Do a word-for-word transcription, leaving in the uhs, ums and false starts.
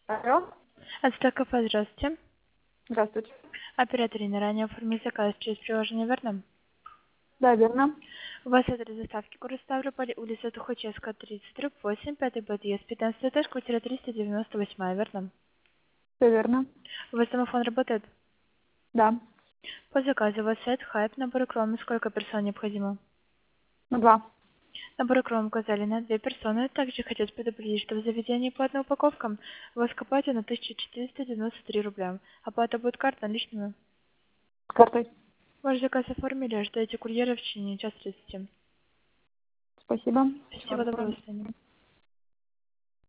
Алло, Ацтек кафе, здравствуйте. здравствуйте. Оператор Инна, ранее оформил заказ через приложение, верно? Да, верно. У вас адрес доставки город Ставрополь, улица Тухачевская, тридцать, дробь восемь, пятый подъезд, пятнадцатый этаж, квартира триста девяносто восемь, верно? Все верно. У вас домофон работает? Да. По заказу у вас сайт, хайп, набор кроме, сколько персон необходимо? На два. Набор кром указали на две персоны. Также хотят предупредить, что в заведении платной упаковкам вы скопаете на тысячу четыреста девяносто три рубля. Оплата будет картой наличными. С картой. Ваш заказ оформили, ждете курьера в течение часа тридцати. Спасибо. Всего Всего доброго, доброго. до свидания.